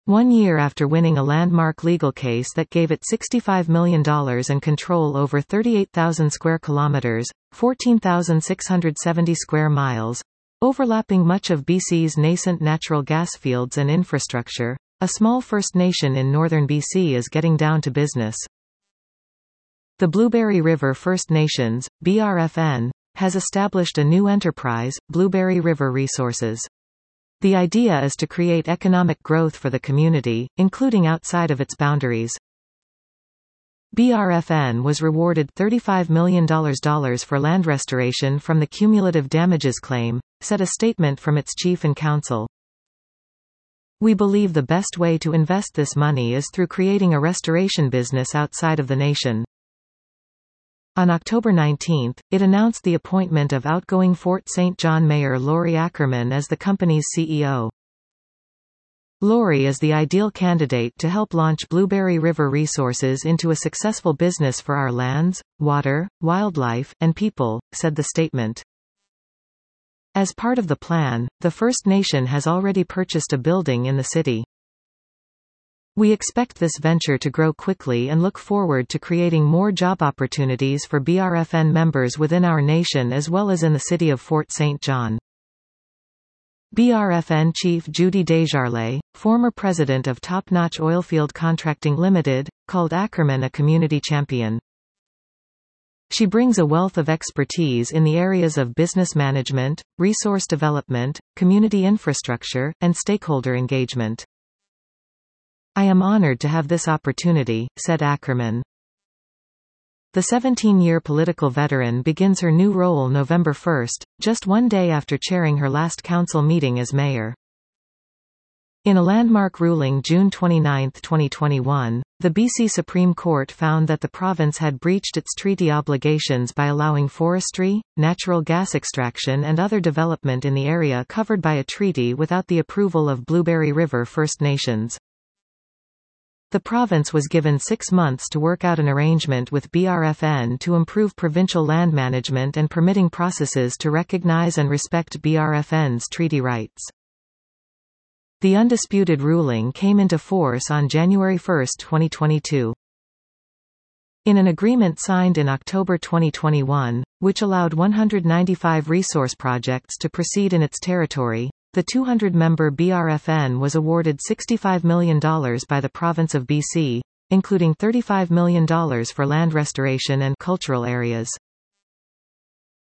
1 year after winning a landmark legal case that gave it $65 million and control over 38,000 square kilometers, 14,670 square miles, overlapping much of BC's nascent natural gas fields and infrastructure, a small First Nation in northern BC is getting down to business. The Blueberry River First Nations, BRFN, has established a new enterprise, Blueberry River Resources. The idea is to create economic growth for the community, including outside of its boundaries. BRFN was rewarded $35 million for land restoration from the cumulative damages claim, said a statement from its chief and counsel. We believe the best way to invest this money is through creating a restoration business outside of the nation. On October 19, it announced the appointment of outgoing Fort St. John Mayor Laurie Ackerman as the company's CEO. Laurie is the ideal candidate to help launch Blueberry River Resources into a successful business for our lands, water, wildlife, and people, said the statement. As part of the plan, the First Nation has already purchased a building in the city. We expect this venture to grow quickly and look forward to creating more job opportunities for BRFN members within our nation as well as in the city of Fort St. John. BRFN Chief Judy Desjarlais, former president of Top Notch Oilfield Contracting Limited, called Ackerman a community champion. She brings a wealth of expertise in the areas of business management, resource development, community infrastructure, and stakeholder engagement. I am honored to have this opportunity, said Ackerman. The 17-year political veteran begins her new role November 1, just 1 day after chairing her last council meeting as mayor. In a landmark ruling June 29, 2021, the BC Supreme Court found that the province had breached its treaty obligations by allowing forestry, natural gas extraction and other development in the area covered by a treaty without the approval of Blueberry River First Nations. The province was given 6 months to work out an arrangement with BRFN to improve provincial land management and permitting processes to recognize and respect BRFN's treaty rights. The undisputed ruling came into force on January 1, 2022. In an agreement signed in October 2021, which allowed 195 resource projects to proceed in its territory, the 200-member BRFN was awarded $65 million by the province of BC, including $35 million for land restoration and cultural areas.